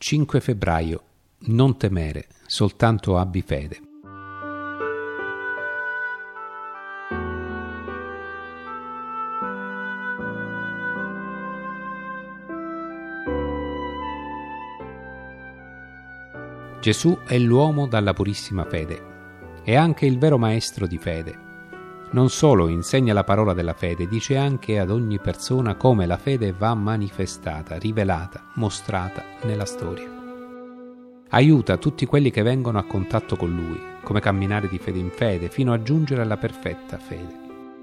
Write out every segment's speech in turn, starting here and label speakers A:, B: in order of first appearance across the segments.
A: 5 febbraio. Non temere, soltanto abbi fede. Gesù è l'uomo dalla purissima fede, è anche il vero maestro di fede. Non solo insegna la parola della fede, dice anche ad ogni persona come la fede va manifestata, rivelata, mostrata nella storia. Aiuta tutti quelli che vengono a contatto con Lui, come camminare di fede in fede, fino a giungere alla perfetta fede.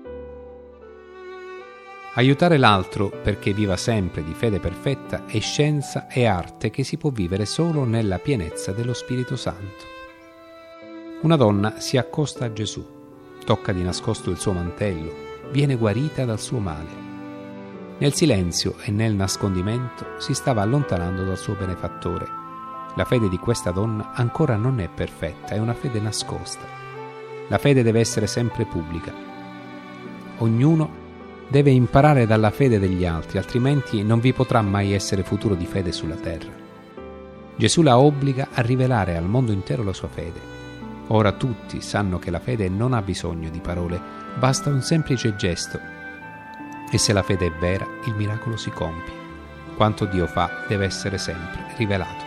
A: Aiutare l'altro perché viva sempre di fede perfetta è scienza e arte che si può vivere solo nella pienezza dello Spirito Santo. Una donna si accosta a Gesù, tocca di nascosto il suo mantello, viene guarita dal suo male. Nel silenzio e nel nascondimento si stava allontanando dal suo benefattore. La fede di questa donna ancora non è perfetta, è una fede nascosta. La fede deve essere sempre pubblica. Ognuno deve imparare dalla fede degli altri, altrimenti non vi potrà mai essere futuro di fede sulla terra. Gesù la obbliga a rivelare al mondo intero la sua fede. Ora tutti sanno che la fede non ha bisogno di parole, basta un semplice gesto. E se la fede è vera, il miracolo si compie. Quanto Dio fa deve essere sempre rivelato.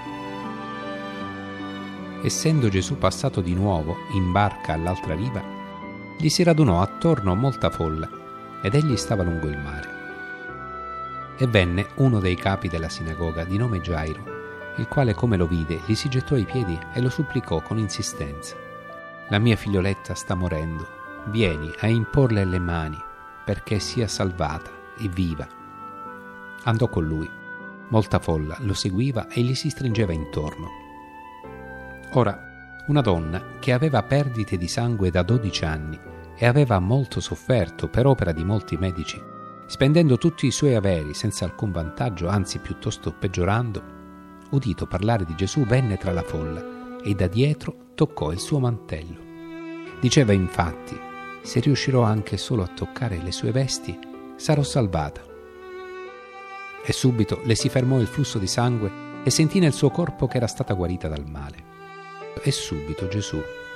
A: Essendo Gesù passato di nuovo in barca all'altra riva, gli si radunò attorno molta folla, ed egli stava lungo il mare. E venne uno dei capi della sinagoga, di nome Gairo, il quale, come lo vide, gli si gettò ai piedi e lo supplicò con insistenza: «La mia figlioletta sta morendo, vieni a imporle le mani perché sia salvata e viva». Andò con lui. Molta folla lo seguiva e gli si stringeva intorno. Ora, una donna che aveva perdite di sangue da 12 anni e aveva molto sofferto per opera di molti medici, spendendo tutti i suoi averi senza alcun vantaggio, anzi piuttosto peggiorando, udito parlare di Gesù, venne tra la folla e da dietro toccò il suo mantello. Diceva infatti: «Se riuscirò anche solo a toccare le sue vesti, sarò salvata». E subito le si fermò il flusso di sangue e sentì nel suo corpo che era stata guarita dal male. E subito Gesù,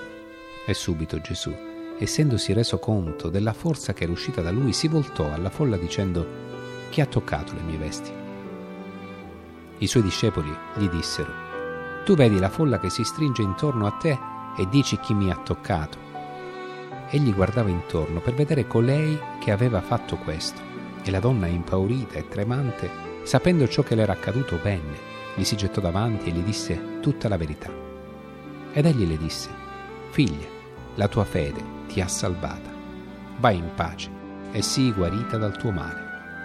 A: essendosi reso conto della forza che era uscita da lui, si voltò alla folla dicendo: «Chi ha toccato le mie vesti?» I suoi discepoli gli dissero: «Tu vedi la folla che si stringe intorno a te e dici chi mi ha toccato?» Egli guardava intorno per vedere colei che aveva fatto questo, e la donna, impaurita e tremante, sapendo ciò che le era accaduto, venne, gli si gettò davanti e gli disse tutta la verità. Ed egli le disse: «Figlia, la tua fede ti ha salvata. Vai in pace e sii guarita dal tuo male».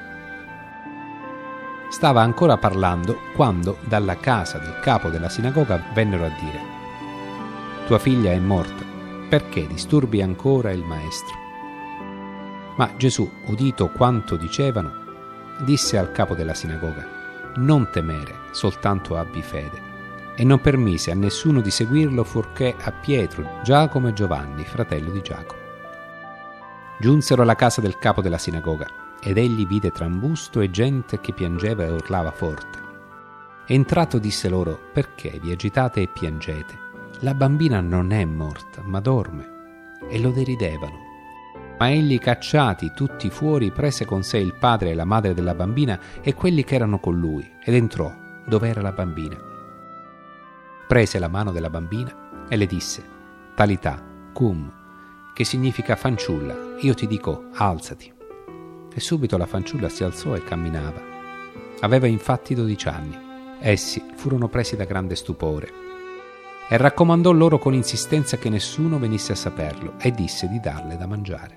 A: Stava ancora parlando quando dalla casa del capo della sinagoga vennero a dire: «Tua figlia è morta, perché disturbi ancora il maestro?» Ma Gesù, udito quanto dicevano, disse al capo della sinagoga: «Non temere, soltanto abbi fede». E non permise a nessuno di seguirlo fuorché a Pietro, Giacomo e Giovanni, fratello di Giacomo. Giunsero alla casa del capo della sinagoga, ed egli vide trambusto e gente che piangeva e urlava forte. Entrato disse loro: «Perché vi agitate e piangete? La bambina non è morta, ma dorme». E lo deridevano. Ma egli, cacciati tutti fuori, prese con sé il padre e la madre della bambina e quelli che erano con lui, ed entrò dove era la bambina. Prese la mano della bambina e le disse: «Talità, cum», che significa fanciulla, io ti dico, alzati. E subito la fanciulla si alzò e camminava. Aveva infatti 12 anni. Essi furono presi da grande stupore. E raccomandò loro con insistenza che nessuno venisse a saperlo, e disse di darle da mangiare.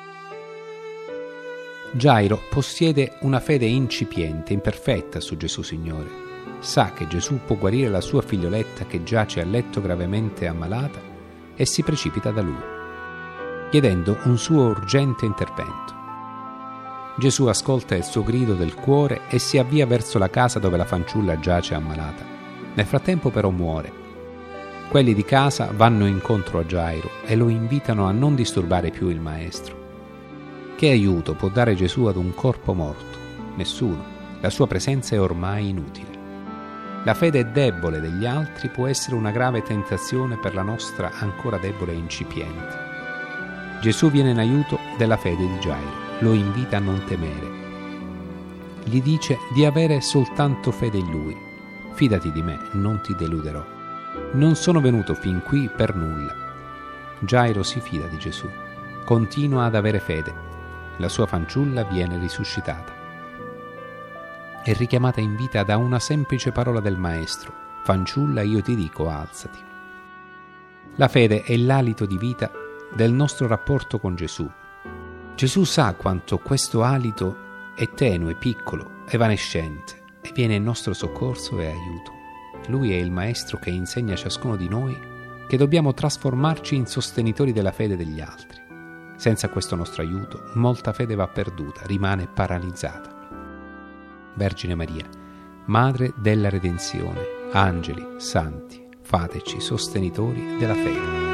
A: Gairo possiede una fede incipiente, imperfetta su Gesù Signore. Sa che Gesù può guarire la sua figlioletta che giace a letto gravemente ammalata e si precipita da lui, chiedendo un suo urgente intervento. Gesù ascolta il suo grido del cuore e si avvia verso la casa dove la fanciulla giace ammalata. Nel frattempo però muore. Quelli di casa vanno incontro a Gairo e lo invitano a non disturbare più il maestro. Che aiuto può dare Gesù ad un corpo morto? Nessuno. La sua presenza è ormai inutile. La fede debole degli altri può essere una grave tentazione per la nostra ancora debole e incipiente. Gesù viene in aiuto della fede di Gairo, lo invita a non temere. Gli dice di avere soltanto fede in Lui. Fidati di me, non ti deluderò. Non sono venuto fin qui per nulla. Gairo si fida di Gesù, continua ad avere fede. La sua fanciulla viene risuscitata. È richiamata in vita da una semplice parola del Maestro: fanciulla, io ti dico, alzati. La fede è l'alito di vita del nostro rapporto con Gesù. Gesù sa quanto questo alito è tenue, piccolo, evanescente, e viene in nostro soccorso e aiuto. Lui è il Maestro che insegna a ciascuno di noi che dobbiamo trasformarci in sostenitori della fede degli altri. Senza questo nostro aiuto, molta fede va perduta, rimane paralizzata. Vergine Maria, Madre della Redenzione, angeli, santi, fateci sostenitori della fede.